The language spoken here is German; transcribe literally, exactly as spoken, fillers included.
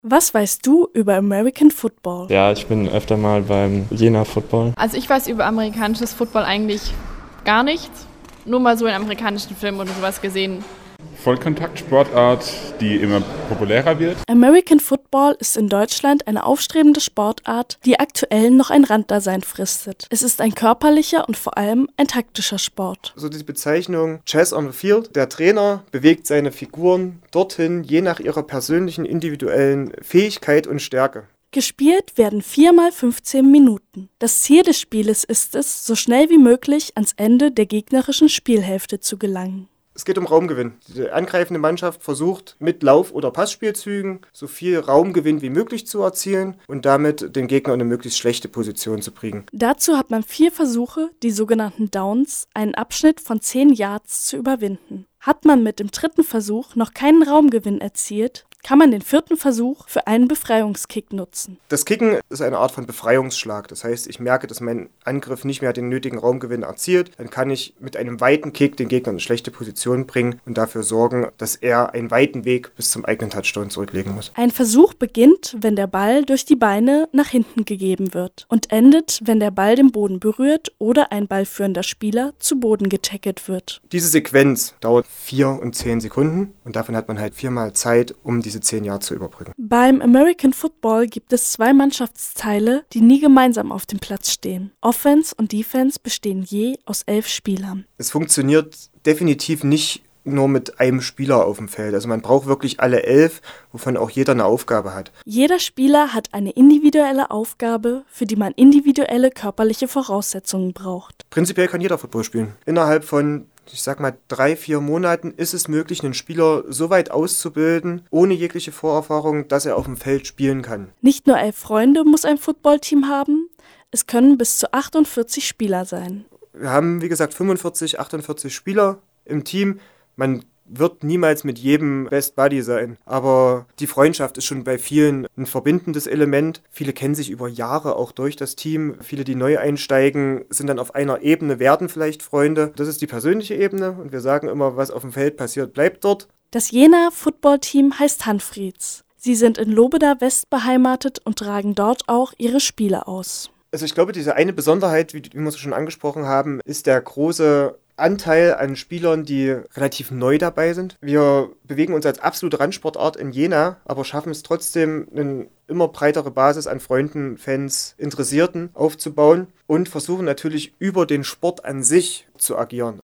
Was weißt du über American Football? Ja, ich bin öfter mal beim Jena Football. Also ich weiß über amerikanisches Football eigentlich gar nichts. Nur mal so in amerikanischen Filmen oder sowas gesehen. Vollkontaktsportart, die immer populärer wird. American Football ist in Deutschland eine aufstrebende Sportart, die aktuell noch ein Randdasein fristet. Es ist ein körperlicher und vor allem ein taktischer Sport. So die Bezeichnung Chess on the Field. Der Trainer bewegt seine Figuren dorthin, je nach ihrer persönlichen individuellen Fähigkeit und Stärke. Gespielt werden vier mal fünfzehn Minuten. Das Ziel des Spieles ist es, so schnell wie möglich ans Ende der gegnerischen Spielhälfte zu gelangen. Es geht um Raumgewinn. Die angreifende Mannschaft versucht mit Lauf- oder Passspielzügen so viel Raumgewinn wie möglich zu erzielen und damit den Gegner in eine möglichst schlechte Position zu bringen. Dazu hat man vier Versuche, die sogenannten Downs, einen Abschnitt von zehn Yards zu überwinden. Hat man mit dem dritten Versuch noch keinen Raumgewinn erzielt, kann man den vierten Versuch für einen Befreiungskick nutzen. Das Kicken ist eine Art von Befreiungsschlag. Das heißt, ich merke, dass mein Angriff nicht mehr den nötigen Raumgewinn erzielt. Dann kann ich mit einem weiten Kick den Gegner in eine schlechte Position bringen und dafür sorgen, dass er einen weiten Weg bis zum eigenen Touchdown zurücklegen muss. Ein Versuch beginnt, wenn der Ball durch die Beine nach hinten gegeben wird und endet, wenn der Ball den Boden berührt oder ein ballführender Spieler zu Boden getackelt wird. Diese Sequenz dauert vier und zehn Sekunden und davon hat man halt viermal Zeit, um diese zehn Jahre zu überbrücken. Beim American Football gibt es zwei Mannschaftsteile, die nie gemeinsam auf dem Platz stehen. Offense und Defense bestehen je aus elf Spielern. Es funktioniert definitiv nicht nur mit einem Spieler auf dem Feld. Also man braucht wirklich alle elf, wovon auch jeder eine Aufgabe hat. Jeder Spieler hat eine individuelle Aufgabe, für die man individuelle körperliche Voraussetzungen braucht. Prinzipiell kann jeder Football spielen. Innerhalb von ich sag mal, drei, vier Monaten ist es möglich, einen Spieler so weit auszubilden, ohne jegliche Vorerfahrung, dass er auf dem Feld spielen kann. Nicht nur elf Freunde muss ein Footballteam haben, es können bis zu achtundvierzig Spieler sein. Wir haben, wie gesagt, fünfundvierzig, achtundvierzig Spieler im Team. Man wird niemals mit jedem Best Buddy sein. Aber die Freundschaft ist schon bei vielen ein verbindendes Element. Viele kennen sich über Jahre auch durch das Team. Viele, die neu einsteigen, sind dann auf einer Ebene, werden vielleicht Freunde. Das ist die persönliche Ebene und wir sagen immer, was auf dem Feld passiert, bleibt dort. Das Jena Footballteam heißt Hanfrieds. Sie sind in Lobeda West beheimatet und tragen dort auch ihre Spiele aus. Also ich glaube, diese eine Besonderheit, wie, wie wir es schon angesprochen haben, ist der große Anteil an Spielern, die relativ neu dabei sind. Wir bewegen uns als absolute Randsportart in Jena, aber schaffen es trotzdem, eine immer breitere Basis an Freunden, Fans, Interessierten aufzubauen und versuchen natürlich über den Sport an sich zu agieren.